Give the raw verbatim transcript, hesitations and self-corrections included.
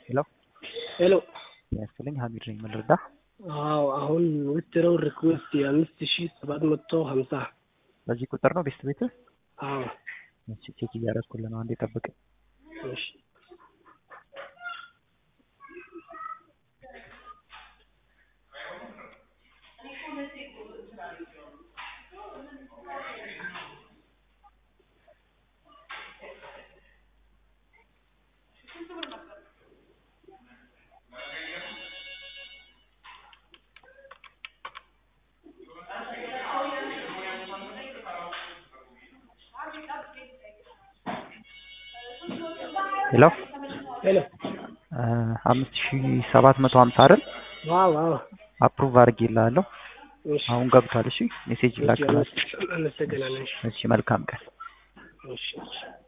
ሄሎ ሄሎ ያስፈልኝ ሀሚድ ነኝ መልረዳ አዎ አሁን ወጥረው ሪኩዌስት የአምስት ሺህ ሰባት መቶ ሀምሳ በዚህ ቁጥር ነው ቤስት ቤት አዎ እሺ ቼክ እያደረኩልህ ነው አንዴ ጠብቅ እሺ ሄሎ ሄሎ አምስት ሺህ ሰባት መቶ ሀምሳ አይደል ዋው ዋው አፕሩቭ አድርጌልሃለሁ እሺ አሁን ገብቷል እሺ ሜሴጅ ላክልህ እሺ እሺ መልካም ቀን እሺ